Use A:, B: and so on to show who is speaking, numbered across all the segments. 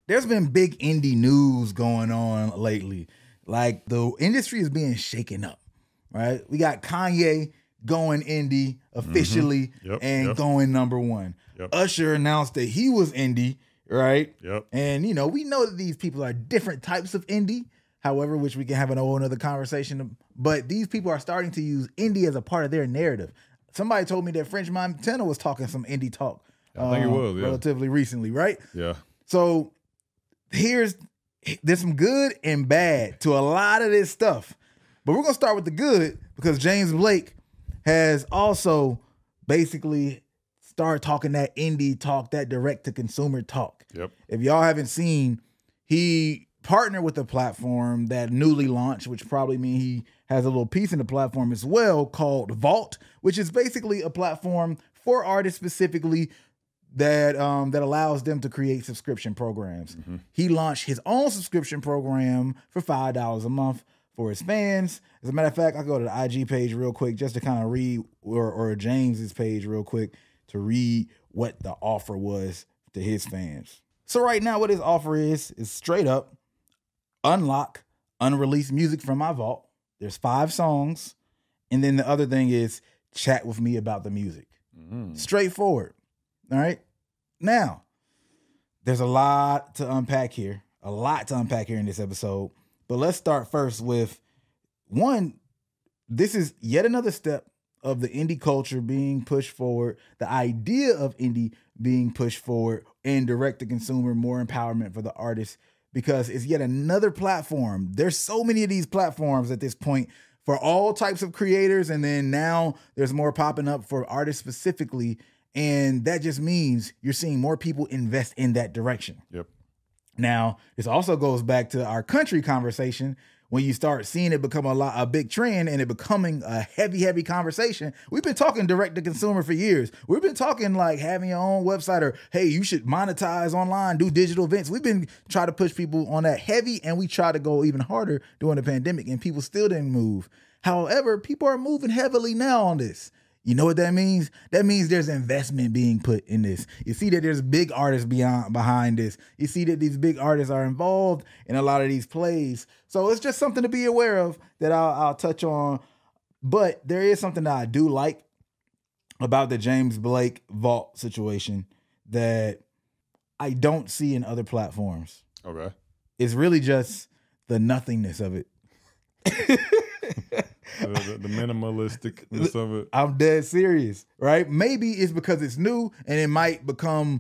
A: there's been big indie news going on lately. Like the industry is being shaken up, right? We got Kanye going indie officially and going number one. Usher announced that he was indie, right? And we know that these people are different types of indie, however, which we can have a whole another conversation. But these people are starting to use indie as a part of their narrative. Somebody told me that French Montana was talking some indie talk.
B: I think it was,
A: relatively recently, right?
B: Yeah.
A: So there's some good and bad to a lot of this stuff. But we're going to start with the good because James Blake has also basically started talking that indie talk, that direct-to-consumer talk. If y'all haven't seen, he partnered with a platform that newly launched, which probably means he has a little piece in the platform as well, called Vault, which is basically a platform for artists specifically that allows them to create subscription programs. He launched his own subscription program for $5 a month for his fans. As a matter of fact, I'll go to the IG page real quick just to kind of read, or James's page real quick to read what the offer was to his fans. So right now what his offer is straight up unlock unreleased music from my vault. There's 5 songs. And then the other thing is chat with me about the music. Straightforward. All right. Now, there's a lot to unpack here. In this episode. But let's start first with one. This is yet another step of the indie culture being pushed forward. The idea of indie being pushed forward and direct to consumer, more empowerment for the artists, because it's yet another platform. There's so many of these platforms at this point for all types of creators. And then now there's more popping up for artists specifically. And that just means you're seeing more people invest in that direction. Now, this also goes back to our country conversation. When you start seeing it become a big trend and it becoming a heavy conversation. We've been talking direct to consumer for years. We've been talking like having your own website, or, hey, you should monetize online, do digital events. We've been trying to push people on that heavy, and we tried to go even harder during the pandemic, and people still didn't move. However, people are moving heavily now on this. You know what that means? That means there's investment being put in this. You see that there's big artists behind this. You see that these big artists are involved in a lot of these plays. So it's just something to be aware of that I'll touch on. But there is something that I do like about the James Blake Vault situation that I don't see in other platforms.
B: Okay.
A: It's really just the nothingness of it.
B: The minimalisticness of it.
A: I'm dead serious, right? Maybe it's because it's new and it might become,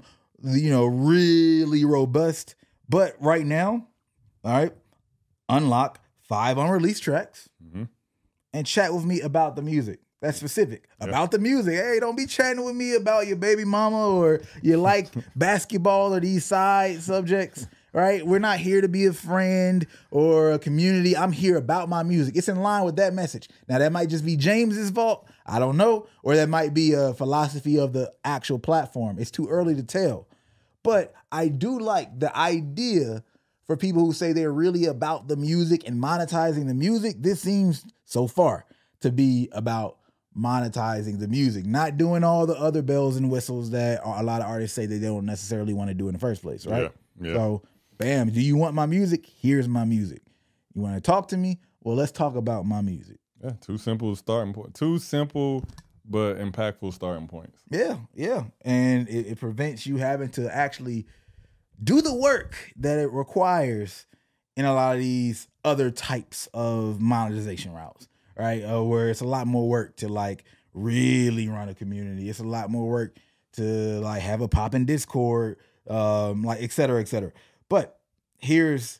A: really robust. But right now, all right, unlock 5 unreleased tracks and chat with me about the music. That's specific. About the music. Hey, don't be chatting with me about your baby mama or you like basketball or these side subjects. Right? We're not here to be a friend or a community. I'm here about my music. It's in line with that message. Now, that might just be James's fault. I don't know. Or that might be a philosophy of the actual platform. It's too early to tell. But I do like the idea for people who say they're really about the music and monetizing the music. This seems so far to be about monetizing the music, not doing all the other bells and whistles that a lot of artists say that they don't necessarily want to do in the first place, right?
B: Yeah.
A: So, bam, do you want my music? Here's my music. You want to talk to me? Well, let's talk about my music.
B: Yeah, two simple starting points. Two simple but impactful starting points.
A: Yeah. And it prevents you having to actually do the work that it requires in a lot of these other types of monetization routes, right? Where it's a lot more work to like really run a community. It's a lot more work to like have a pop in Discord, like et cetera, et cetera. But here's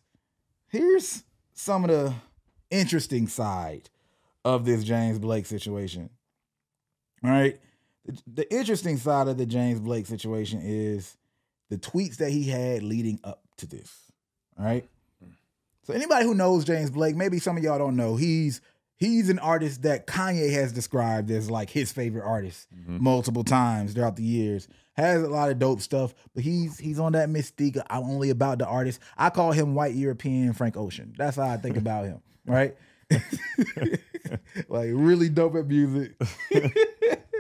A: some of the interesting side of this James Blake situation. All right. The interesting side of the James Blake situation is the tweets that he had leading up to this. All right. So anybody who knows James Blake, maybe some of y'all don't know, he's an artist that Kanye has described as like his favorite artist multiple times throughout the years. Has a lot of dope stuff, but he's on that mystique. I'm only about the artist. I call him white European Frank Ocean. That's how I think about him, right? Like really dope at music.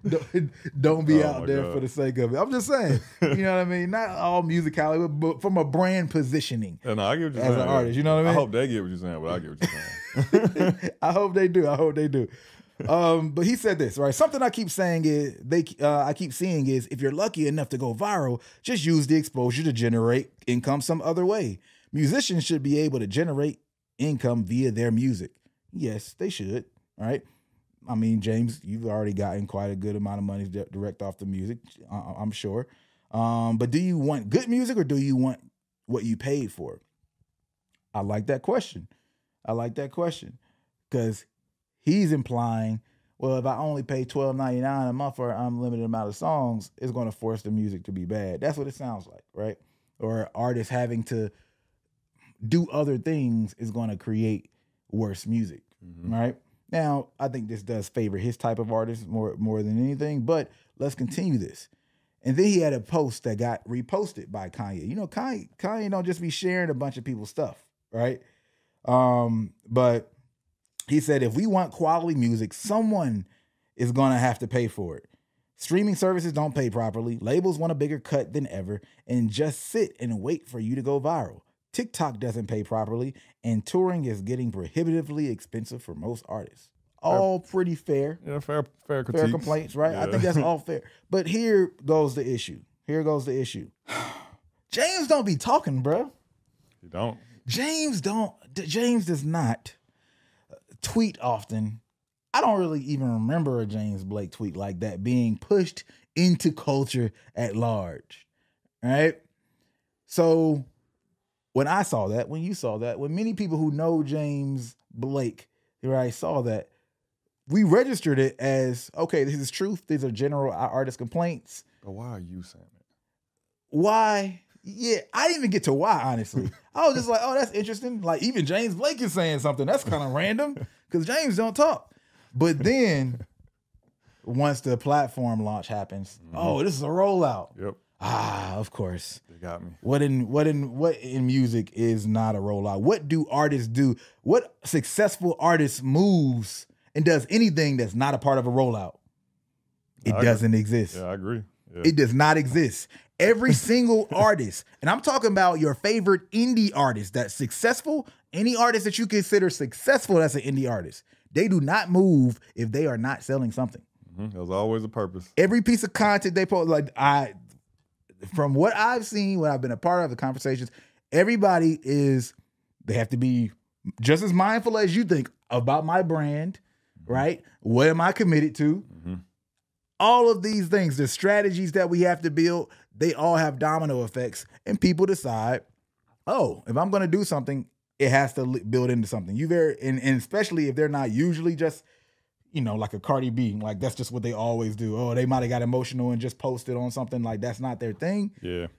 A: don't be
B: Oh
A: out
B: my
A: there
B: God.
A: for the sake of it. I'm just saying, you know what I mean? Not all musicality, but from a brand positioning
B: Yeah, no, I get what you're
A: as
B: saying.
A: an artist. You know what I mean?
B: I hope they get what you're saying, but I get what you're saying.
A: I hope they do. I hope they do. But he said this, right? Something I keep saying is I keep seeing is if you're lucky enough to go viral, just use the exposure to generate income some other way. Musicians should be able to generate income via their music. Yes, they should, right? I mean, James, you've already gotten quite a good amount of money direct off the music, I'm sure. But do you want good music or do you want what you paid for? I like that question. Because he's implying, well, if I only pay $12.99 a month for an unlimited amount of songs, it's going to force the music to be bad. That's what it sounds like, right? Or artists having to do other things is going to create worse music, right? Now, I think this does favor his type of artist more than anything, but let's continue this. And then he had a post that got reposted by Kanye. You know, Kanye don't just be sharing a bunch of people's stuff, right? But he said, if we want quality music, someone is going to have to pay for it. Streaming services don't pay properly. Labels want a bigger cut than ever and just sit and wait for you to go viral. TikTok doesn't pay properly, and touring is getting prohibitively expensive for most artists. All pretty fair.
B: Yeah, fair critiques.
A: Fair complaints, right?
B: Yeah.
A: I think that's all fair. But here goes the issue. James don't be talking, bro.
B: You don't.
A: James does not tweet often. I don't really even remember a James Blake tweet like that being pushed into culture at large, right? So when I saw that, when you saw that, when many people who know James Blake, right, saw that, we registered it as, okay, this is truth. These are general artist complaints.
B: But why are you saying it?
A: Why? Yeah, I didn't even get to why, honestly. I was just like, oh, that's interesting. Like, even James Blake is saying something. That's kind of random because James don't talk. But then once the platform launch happens, oh, this is a rollout.
B: Yep.
A: Of course.
B: They got me.
A: What in music is not a rollout? What do artists do? What successful artist moves and does anything that's not a part of a rollout? It doesn't exist.
B: Yeah, I agree. Yeah.
A: It does not exist. Every single artist, and I'm talking about your favorite indie artist that's successful, any artist that you consider successful that's an indie artist, they do not move if they are not selling something.
B: There's always a purpose.
A: Every piece of content they post, from what I've seen, what I've been a part of, the conversations, everybody they have to be just as mindful as you think about my brand, right? What am I committed to? All of these things, the strategies that we have to build, they all have domino effects, and people decide, oh, if I'm going to do something, it has to build into something. And especially if they're not usually just, like a Cardi B, like that's just what they always do. Oh, they might have got emotional and just posted on something, like that's not their thing.
B: Yeah.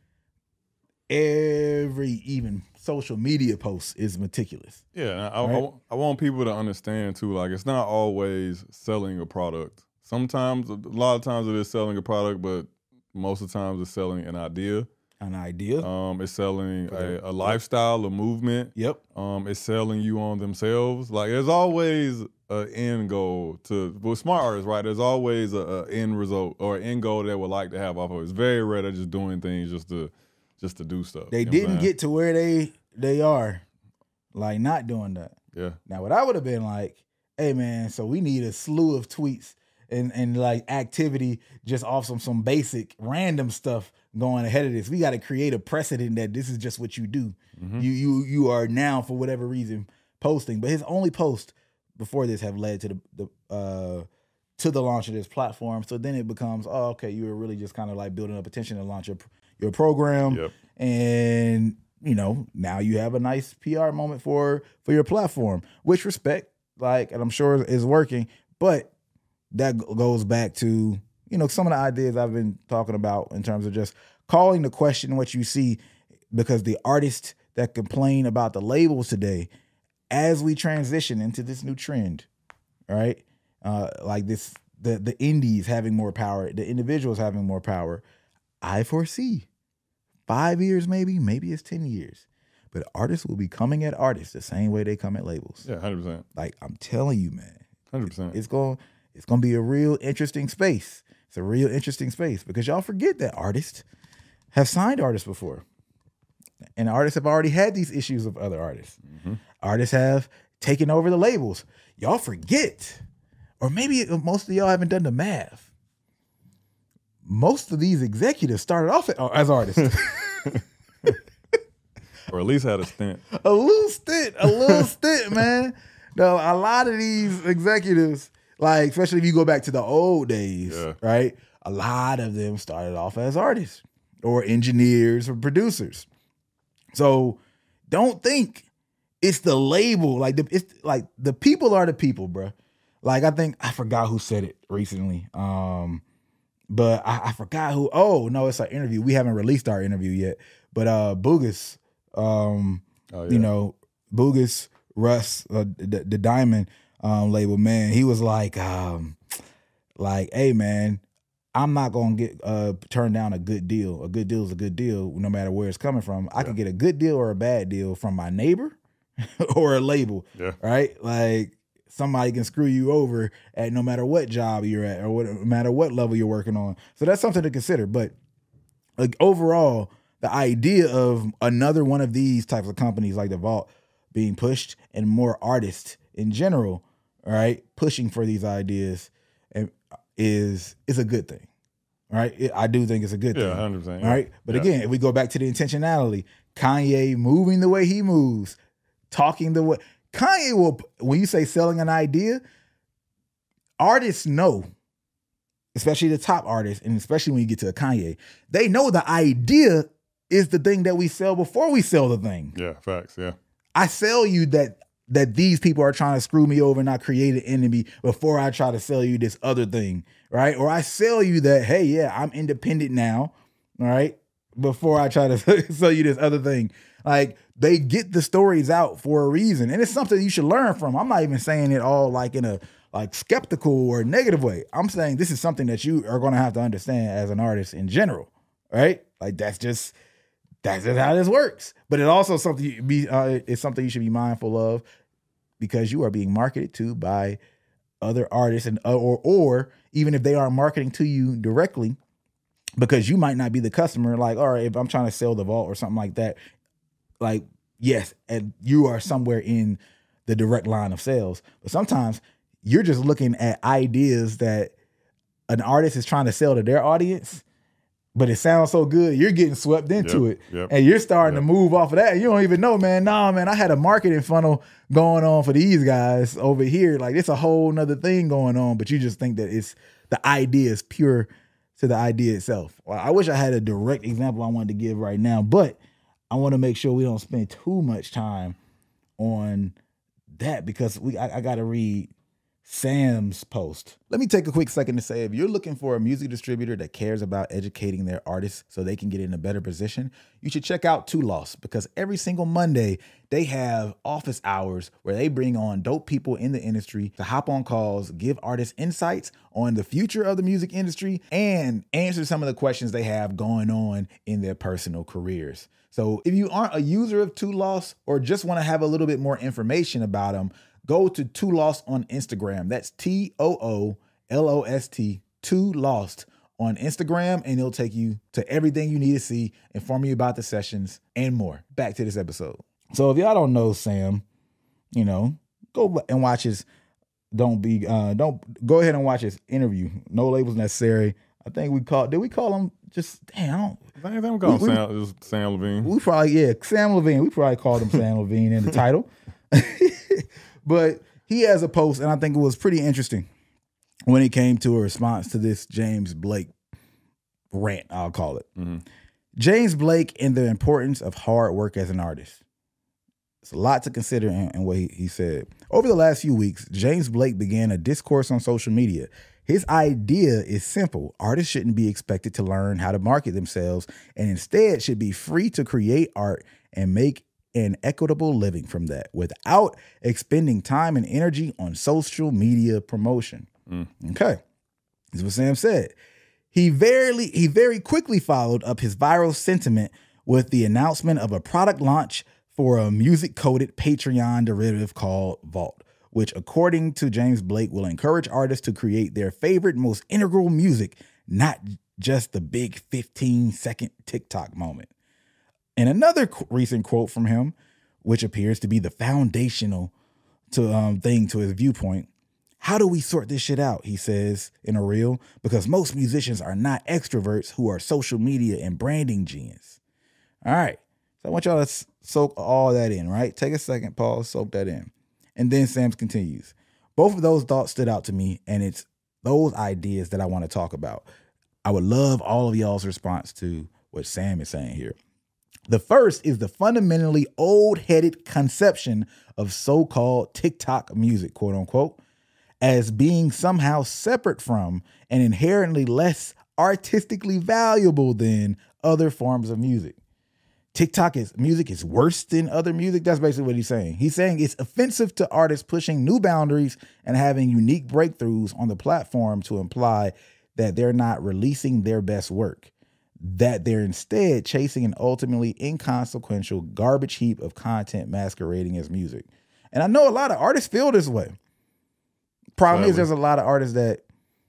A: Every even social media post is meticulous.
B: Yeah,
A: Right?
B: I want people to understand too, like it's not always selling a product. Sometimes, a lot of times it is selling a product, but most of the times it's selling an idea.
A: An idea.
B: It's selling a lifestyle, a movement.
A: Yep.
B: It's selling you on themselves. Like there's always an end goal with smart artists, right? There's always a end result or an end goal they would like to have off of it. It's very rare they're just doing things just to do stuff.
A: They didn't get to where they are, like not doing that.
B: Yeah.
A: Now, what I would have been like, hey man, so we need a slew of tweets and like activity just off some basic random stuff going ahead of this. We got to create a precedent that this is just what you do. You are now, for whatever reason, posting. But his only post before this have led to the launch of this platform. So then it becomes, oh, okay, you were really just kind of like building up attention to launch your program.
B: Yep.
A: And now you have a nice PR moment for your platform, which respect, and I'm sure is working. But that goes back to, some of the ideas I've been talking about in terms of just calling the question what you see, because the artists that complain about the labels today, as we transition into this new trend, right? Like this, the indies having more power, the individuals having more power, I foresee 5 years, maybe it's 10 years, but artists will be coming at artists the same way they come at labels.
B: Yeah, 100%.
A: Like I'm telling you, man,
B: 100%.
A: it's going to be a real interesting space, It's a real interesting space because y'all forget that artists have signed artists before. And artists have already had these issues with other artists. Mm-hmm. Artists have taken over the labels. Y'all forget. Or maybe most of y'all haven't done the math. Most of these executives started off as artists.
B: Or at least had a stint.
A: A little stint, man. No, a lot of these executives, like, especially if you go back to the old days, right? A lot of them started off as artists or engineers or producers. So don't think it's the label. Like it's like the people are the people, bro. Like I forgot who said it recently. But I forgot who. Oh no, it's our interview. We haven't released our interview yet. But Boogus, you know, Boogus, Russ, the Diamond label, man. He was like, hey man, I'm not gonna get turn down a good deal. A good deal is a good deal, no matter where it's coming from. I can get a good deal or a bad deal from my neighbor or a label, right? Like somebody can screw you over at no matter what job you're at or no matter what level you're working on. So that's something to consider. But like overall, the idea of another one of these types of companies like the Vault being pushed and more artists in general, right, pushing for these ideas is a good thing, right? I do think it's a good thing.
B: 100%.
A: Right? But again, if we go back to the intentionality, Kanye moving the way he moves, talking the way Kanye will, when you say selling an idea, artists know, especially the top artists, and especially when you get to a Kanye, they know the idea is the thing that we sell before we sell the thing.
B: Yeah, facts, yeah.
A: I sell you that these people are trying to screw me over and I create an enemy before I try to sell you this other thing, right? Or I sell you that, hey, yeah, I'm independent now, all right, before I try to sell you this other thing. Like, they get the stories out for a reason, and it's something you should learn from. I'm not even saying it all like in a like skeptical or negative way. I'm saying this is something that you are going to have to understand as an artist in general, right? Like that's just how this works. But it also something it's something you should be mindful of because you are being marketed to by other artists and or even if they are marketing to you directly, because you might not be the customer. Like, all right, if I'm trying to sell the Vault or something like that, like, yes, and you are somewhere in the direct line of sales. But sometimes you're just looking at ideas that an artist is trying to sell to their audience, but it sounds so good, you're getting swept into it. And you're starting to move off of that. You don't even know, man. Nah, man, I had a marketing funnel going on for these guys over here. Like, it's a whole nother thing going on, but you just think that it's the idea is pure to the idea itself. Well, I wish I had a direct example I wanted to give right now, but I want to make sure we don't spend too much time on that because I got to read Sam's post. Let me take a quick second to say, if you're looking for a music distributor that cares about educating their artists so they can get in a better position, you should check out Too Lost, because every single Monday they have office hours where they bring on dope people in the industry to hop on calls, give artists insights on the future of the music industry, and answer some of the questions they have going on in their personal careers. So if you aren't a user of Too Lost or just want to have a little bit more information about them, go to Too Lost on Instagram. That's TOOLOST, Too Lost on Instagram, and it'll take you to everything you need to see, inform you about the sessions and more. Back to this episode. So if y'all don't know Sam, you know, go and watch his. Don't go ahead and watch his interview. No Labels Necessary. I think did we call him just damn?
B: I think we call him Sam Levine.
A: We probably Sam Levine. We probably called him Sam Levine in the title. But he has a post, and I think it was pretty interesting when it came to a response to this James Blake rant, I'll call it. Mm-hmm. James Blake and the importance of hard work as an artist. It's a lot to consider in what he said. Over the last few weeks, James Blake began a discourse on social media. His idea is simple. Artists shouldn't be expected to learn how to market themselves and instead should be free to create art and make an equitable living from that without expending time and energy on social media promotion. Okay. This is what Sam said. He very quickly followed up his viral sentiment with the announcement of a product launch for a music-coded Patreon derivative called Vault, which, according to James Blake, will encourage artists to create their favorite, most integral music not just the big 15-second TikTok moment. And another recent quote from him, which appears to be the foundational thing to his viewpoint. How do we sort this shit out? He says in a reel, because most musicians are not extroverts who are social media and branding genius. All right. So I want y'all to soak all that in, right? Take a second, pause, soak that in. And then Sam continues. Both of those thoughts stood out to me, and it's those ideas that I want to talk about. I would love all of y'all's response to what Sam is saying here. The first is the fundamentally old-headed conception of so-called TikTok music, quote unquote, as being somehow separate from and inherently less artistically valuable than other forms of music. TikTok music is worse than other music. That's basically what he's saying. He's saying it's offensive to artists pushing new boundaries and having unique breakthroughs on the platform to imply that they're not releasing their best work, that they're instead chasing an ultimately inconsequential garbage heap of content masquerading as music. And I know a lot of artists feel this way. Problem is there's a lot of artists that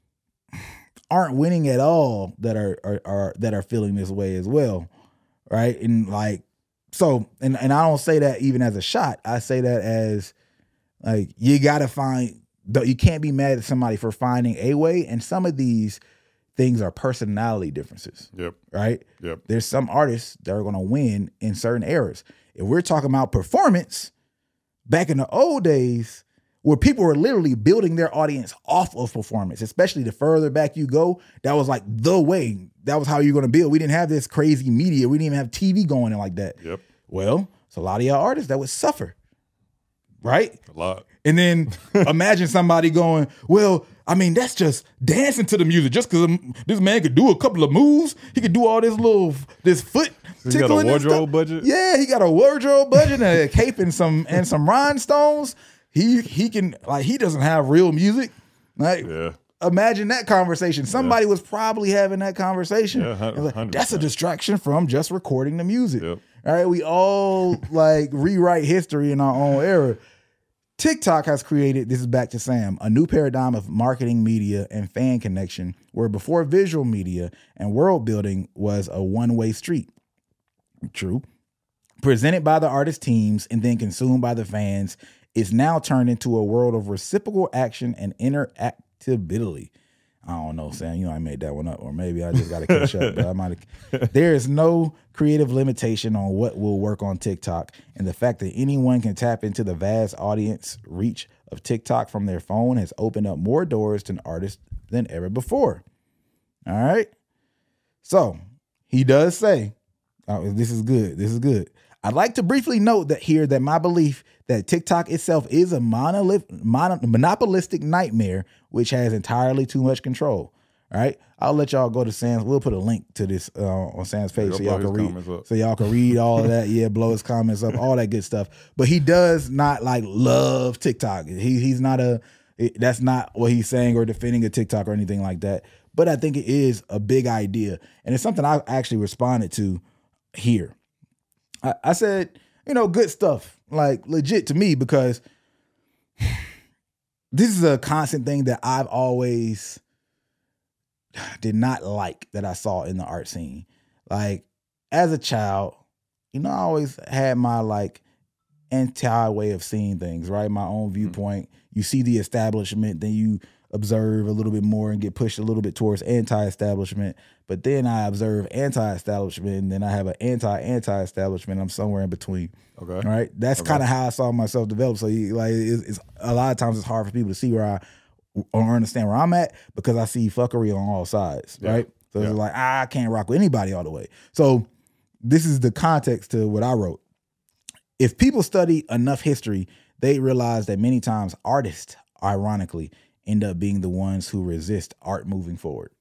A: aren't winning at all that are feeling this way as well. Right. And like, so, and I don't say that even as a shot. I say that as like, you got to find, you can't be mad at somebody for finding a way. And some of these things are personality differences.
B: Yep.
A: Right.
B: Yep.
A: There's some artists that are going to win in certain eras. If we're talking about performance, back in the old days, where people were literally building their audience off of performance, especially the further back you go, that was like the way. That was how you're going to build. We didn't have this crazy media. We didn't even have TV going in like that.
B: Yep.
A: Well, it's a lot of y'all artists that would suffer, right?
B: A lot.
A: And then imagine somebody going, well, I mean, that's just dancing to the music. Just because this man could do a couple of moves, he could do all this foot
B: so he got a wardrobe budget?
A: Yeah, he got a wardrobe budget and a cape and some rhinestones. He can, like, he doesn't have real music. Like, yeah. Imagine that conversation. Somebody was probably having that conversation.
B: Yeah,
A: like, that's a distraction from just recording the music.
B: Yep.
A: All right, we all like rewrite history in our own era. TikTok has created, this is back to Sam, a new paradigm of marketing, media, and fan connection, where before visual media and world building was a one-way street. True. Presented by the artist teams and then consumed by the fans, it's now turned into a world of reciprocal action and interactability. I don't know, Sam. You know, I made that one up, or maybe I just got to catch up. But I might. There is no creative limitation on what will work on TikTok, and the fact that anyone can tap into the vast audience reach of TikTok from their phone has opened up more doors to artists than ever before. All right. So he does say, "This is good. This is good." I'd like to briefly note that my belief that TikTok itself is a monopolistic nightmare, which has entirely too much control. All right. I'll let y'all go to Sam's. We'll put a link to this on Sam's page so y'all can read. So y'all can read all of that. Yeah, blow his comments up, all that good stuff. But he does not like love TikTok. He's not that's not what he's saying or defending a TikTok or anything like that. But I think it is a big idea. And it's something I actually responded to here. I said, good stuff, like legit to me, because this is a constant thing that I've always did not like that I saw in the art scene. Like as a child, I always had my like anti way of seeing things, right? My own viewpoint. You see the establishment, then you observe a little bit more and get pushed a little bit towards anti-establishment. But then I observe anti-establishment, and then I have an anti-establishment. I'm somewhere in between.
B: Okay.
A: All right. That's kind of how I saw myself develop. So it's a lot of times it's hard for people to see or understand where I'm at, because I see fuckery on all sides. Yeah. Right. So it's like, I can't rock with anybody all the way. So this is the context to what I wrote. If people study enough history, they realize that many times artists, ironically, end up being the ones who resist art moving forward.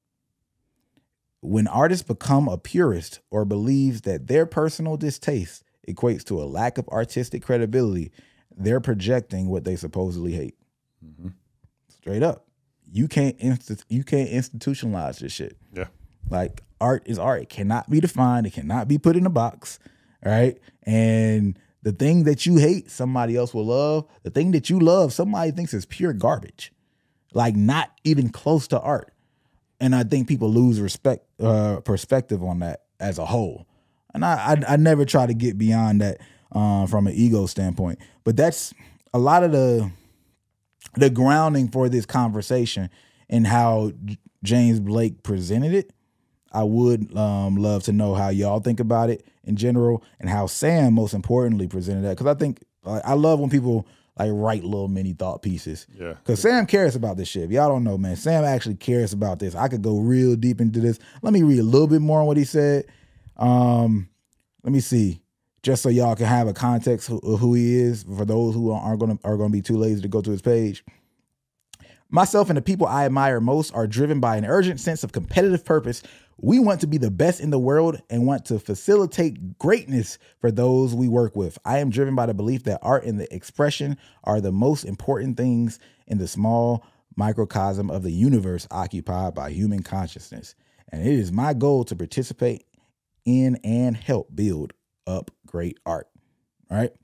A: When artists become a purist or believes that their personal distaste equates to a lack of artistic credibility, they're projecting what they supposedly hate. Mm-hmm. Straight up. You can't institutionalize this shit.
B: Yeah.
A: Like, art is art. It cannot be defined. It cannot be put in a box. All right. And the thing that you hate, somebody else will love. The thing that you love, somebody thinks is pure garbage. Like, not even close to art. And I think people lose perspective on that as a whole. And I never try to get beyond that from an ego standpoint. But that's a lot of the grounding for this conversation and how James Blake presented it. I would love to know how y'all think about it in general and how Sam most importantly presented that. Because I think I love when people like write little mini thought pieces.
B: Yeah.
A: Because Sam cares about this shit. If y'all don't know, man, Sam actually cares about this. I could go real deep into this. Let me read a little bit more on what he said. Let me see. Just so y'all can have a context of who he is for those who are going to be too lazy to go to his page. Myself and the people I admire most are driven by an urgent sense of competitive purpose. We want to be the best in the world and want to facilitate greatness for those we work with. I am driven by the belief that art and the expression are the most important things in the small microcosm of the universe occupied by human consciousness. And it is my goal to participate in and help build up great art. All right.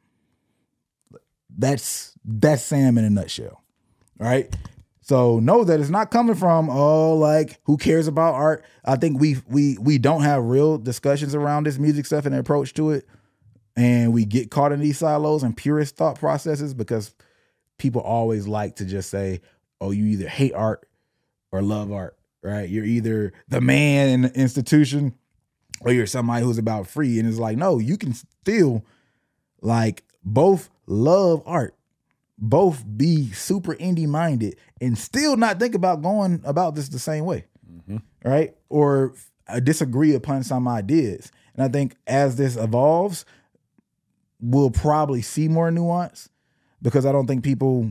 A: That's Sam in a nutshell. All right. So know that it's not coming from, like, who cares about art? I think we don't have real discussions around this music stuff and the approach to it. And we get caught in these silos and purist thought processes because people always like to just say, oh, you either hate art or love art, right? You're either the man in the institution or you're somebody who's about free. And it's like, no, you can still like both love art, both be super indie minded and still not think about going about this the same way. Right? Or disagree upon some ideas. And I think as this evolves, we'll probably see more nuance because I don't think people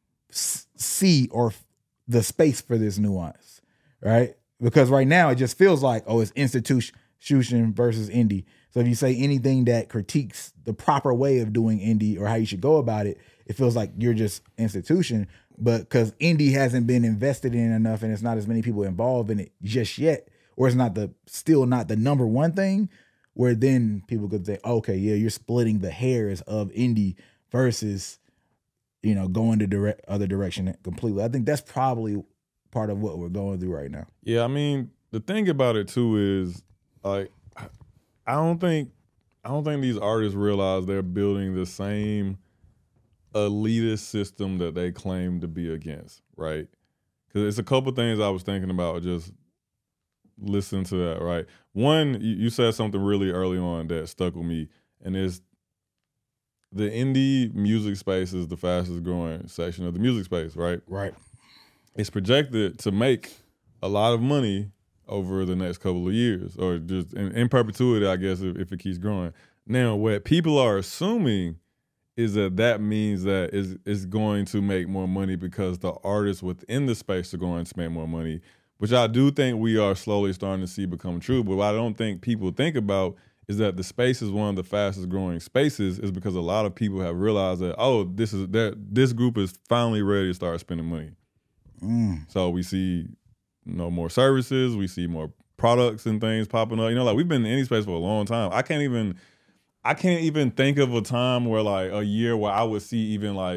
A: see or the space for this nuance. Right? Because right now it just feels like, oh, it's institution versus indie. So if you say anything that critiques the proper way of doing indie or how you should go about it, it feels like you're just institution. But because indie hasn't been invested in enough and it's not as many people involved in it just yet, or it's still not the number one thing, where then people could say, okay, yeah, you're splitting the hairs of indie versus, going the other direction completely. I think that's probably part of what we're going through right now.
B: Yeah, I mean, the thing about it too is, like, I don't think these artists realize they're building the same elitist system that they claim to be against, right? Because it's a couple things I was thinking about just listening to that, right? One, you said something really early on that stuck with me, and it's the indie music space is the fastest growing section of the music space, right?
A: Right.
B: It's projected to make a lot of money over the next couple of years, or just in perpetuity, I guess, if it keeps growing. Now, what people are assuming is that means that it's going to make more money because the artists within the space are going to make more money, which I do think we are slowly starting to see become true. But what I don't think people think about is that the space is one of the fastest growing spaces is because a lot of people have realized that, this group is finally ready to start spending money. So we see more services, we see more products and things popping up. Like we've been in any space for a long time. I can't even think of a time where like a year where I would see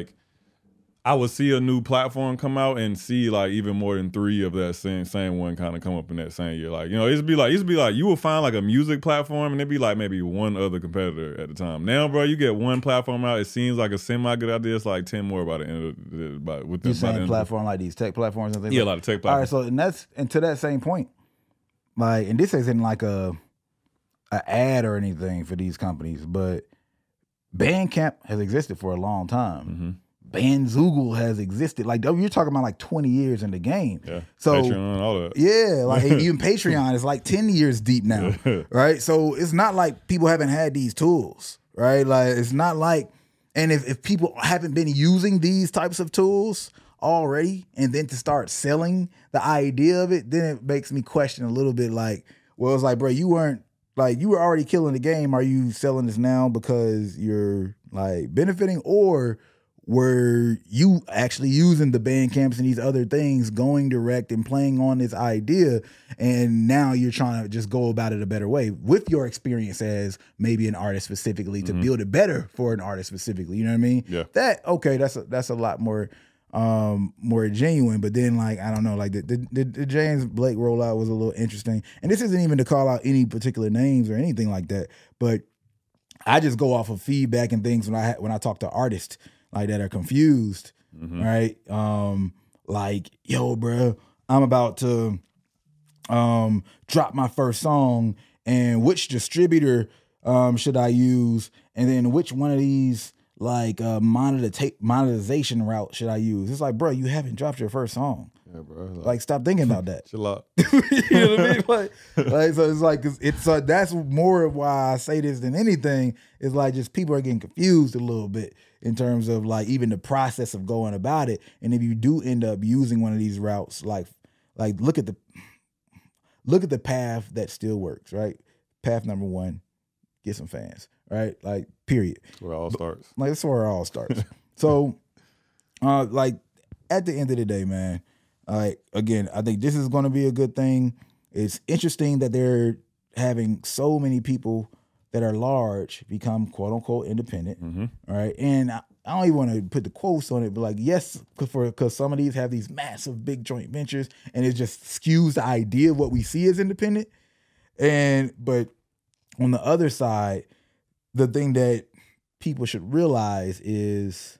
B: a new platform come out and see like even more than 3 of that same one kind of come up in that same year. Like, it used to be like you will find like a music platform and it'd be like maybe one other competitor at the time. Now, bro, you get one platform out, it seems like a semi good idea. It's like 10 more by the end of the
A: you saying platform like these tech platforms and things?
B: Yeah, a lot of tech platforms.
A: All right, so and to that same point, like, and this isn't like a ad or anything for these companies, but Bandcamp has existed for a long time. Bandzoogle has existed. Like, you're talking about like 20 years in the game.
B: Yeah.
A: So
B: Patreon, all that.
A: Yeah, like even Patreon is like 10 years deep now. Right? So it's not like people haven't had these tools, right? Like it's not like, and if people haven't been using these types of tools already and then to start selling the idea of it, then it makes me question a little bit like, well, it's like, bro, you were already killing the game. Are you selling this now because you're like benefiting, or were you actually using the Bandcamps and these other things, going direct and playing on this idea, and now you're trying to just go about it a better way with your experience as maybe an artist specifically to build it better for an artist specifically. You know what I mean?
B: Yeah.
A: That's a lot more more genuine. But then, like, I don't know, like the James Blake rollout was a little interesting. And this isn't even to call out any particular names or anything like that, but I just go off of feedback and things when I talk to artists like that are confused, right? Like, yo, bro, I'm about to drop my first song, and which distributor should I use? And then which one of these like monetization route should I use? It's like, bro, you haven't dropped your first song.
B: Yeah, bro.
A: Like, stop thinking about that.
B: Chill out.
A: You know what I mean? Like, so it's like it's that's more of why I say this than anything. Is like just people are getting confused a little bit in terms of like even the process of going about it. And if you do end up using one of these routes, like look at the path that still works, right? Path number 1, get some fans, right? Like, period.
B: That's where it all starts.
A: Like, that's where it all starts. So, like, at the end of the day, man, like, again, I think this is going to be a good thing. It's interesting that they're having so many people that are large become quote unquote independent, right? And I don't even want to put the quotes on it, but like, yes, because some of these have these massive big joint ventures, and it just skews the idea of what we see as independent. But on the other side, the thing that people should realize is,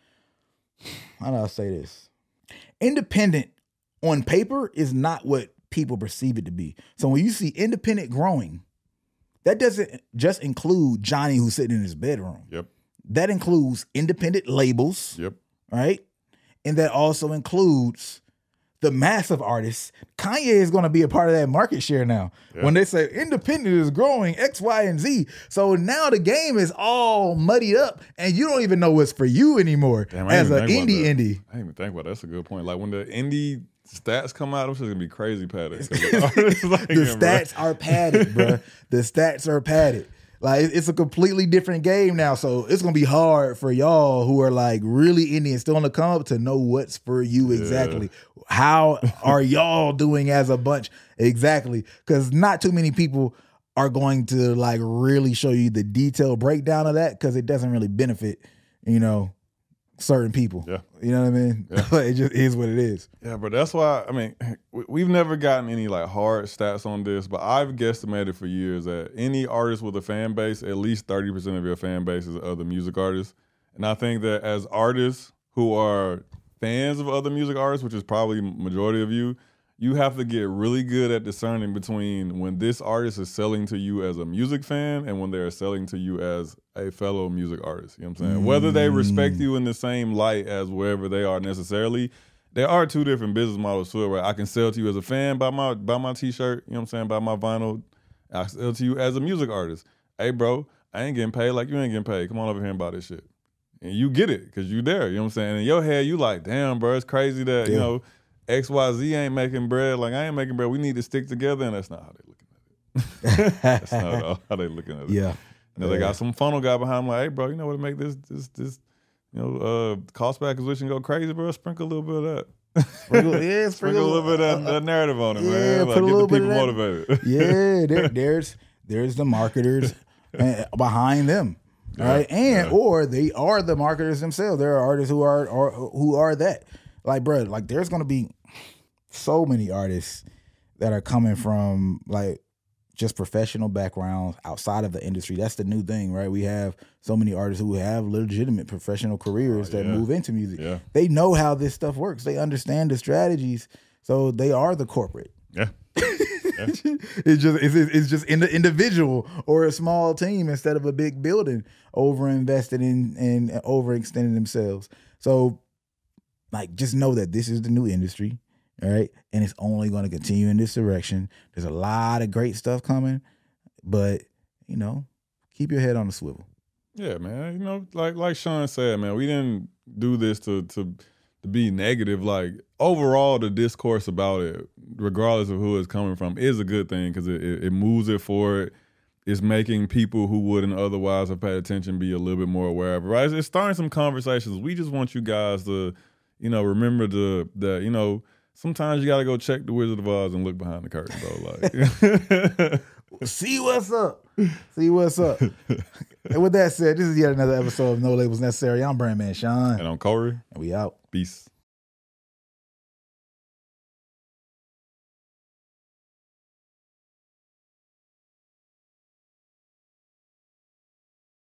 A: how do I say this? Independent on paper is not what people perceive it to be. So when you see independent growing, that doesn't just include Johnny who's sitting in his bedroom.
B: Yep.
A: That includes independent labels.
B: Yep.
A: Right? And that also includes the massive artists. Kanye is going to be a part of that market share now. Yeah. When they say independent is growing X, Y, and Z. So now the game is all muddied up and you don't even know what's for you anymore. Damn, as an indie.
B: I didn't even think about that. That's a good point. Like when the indie stats come out, I'm just going to be crazy padded. The
A: stats are padded, bro. The stats are padded. Like, it's a completely different game now. So it's going to be hard for y'all who are like really indie and still on the come up to know what's for you exactly. Yeah. How are y'all doing as a bunch? Exactly. Because not too many people are going to like really show you the detailed breakdown of that because it doesn't really benefit, certain people.
B: Yeah.
A: You know what I mean? Yeah. It just is what it is.
B: Yeah, but that's why, I mean, we've never gotten any like hard stats on this, but I've guesstimated for years that any artist with a fan base, at least 30% of your fan base is other music artists. And I think that as artists who are fans of other music artists, which is probably majority of you, you have to get really good at discerning between when this artist is selling to you as a music fan and when they're selling to you as a fellow music artist. You know what I'm saying? Whether they respect you in the same light as wherever they are necessarily, there are two different business models to it, where I can sell to you as a fan, buy my t-shirt, you know what I'm saying, buy my vinyl. I sell to you as a music artist. Hey, bro, I ain't getting paid like you ain't getting paid. Come on over here and buy this shit. And you get it because you there, you know what I'm saying? And in your head, you like, damn, bro, it's crazy that, XYZ ain't making bread. Like, I ain't making bread. We need to stick together. And that's not how they looking at it. That's not at all how they looking at it.
A: Yeah.
B: They got some funnel guy behind them like, hey, bro, you know what to make this cost per acquisition go crazy, bro? Sprinkle a little bit of that. Sprinkle a little bit of that narrative on it, man. Like,
A: put a
B: get
A: little
B: the people
A: bit
B: motivated.
A: There's the marketers behind them. Right. Or they are the marketers themselves. There are artists who are that. Like, bro, like there's gonna be so many artists that are coming from like just professional backgrounds outside of the industry. That's the new thing, right? We have so many artists who have legitimate professional careers that move into music. Yeah. They know how this stuff works. They understand the strategies. So they are the corporate.
B: Yeah.
A: It's just in the individual or a small team instead of a big building over invested in and overextending themselves. So like, just know that this is the new industry, all right? And it's only going to continue in this direction. There's a lot of great stuff coming, but, keep your head on the swivel.
B: Yeah, man. Like Sean said, man, we didn't do this to be negative. Like, overall, the discourse about it, regardless of who it's coming from, is a good thing because it moves it forward. It's making people who wouldn't otherwise have paid attention be a little bit more aware of it, right? It's starting some conversations. We just want you guys to, remember that, sometimes you got to go check the Wizard of Oz and look behind the curtain, bro. Like,
A: see what's up. See what's up. And with that said, this is yet another episode of No Labels Necessary. I'm Brandman Sean.
B: And I'm Corey.
A: And we out.
B: Peace.